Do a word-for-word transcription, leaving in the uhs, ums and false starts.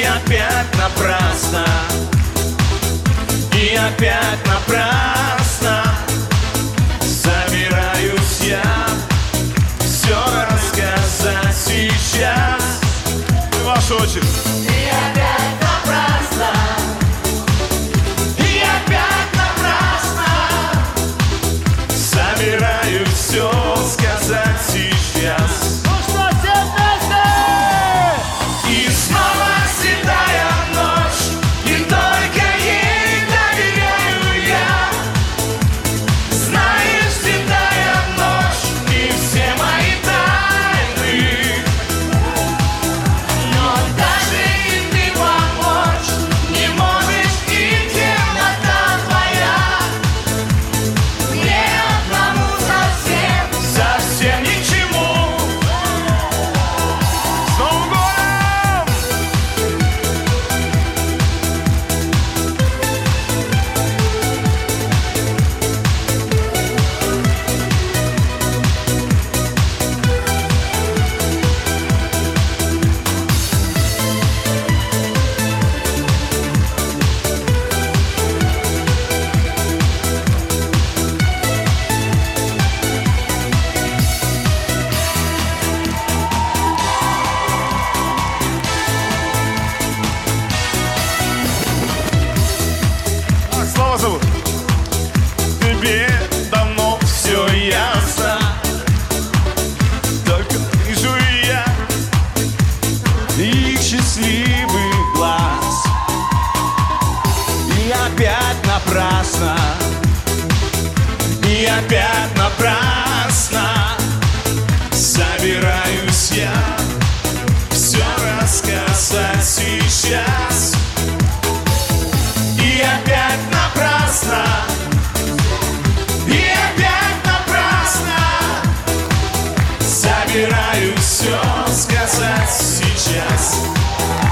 опять напрасно, и опять напрасно собираюсь я все рассказать сейчас. Ваша очередь. И опять напрасно, И опять напрасно собираюсь все сказать сейчас. ну что, все вместе! И снова седая ночь, и только ей доверяю я. Знаешь, седая ночь, и все мои тайны. Но даже и ты помочь не можешь, и темнота твоя мне одному совсем, совсем ни к чему. С Новым годом! Как Слава зовут? Тебе давно все ясно, только вижу я их счастливый глаз. И опять напрасно, и опять напрасно собираюсь я все рассказать сейчас. И опять напрасно, и опять напрасно собираюсь все сказать сейчас.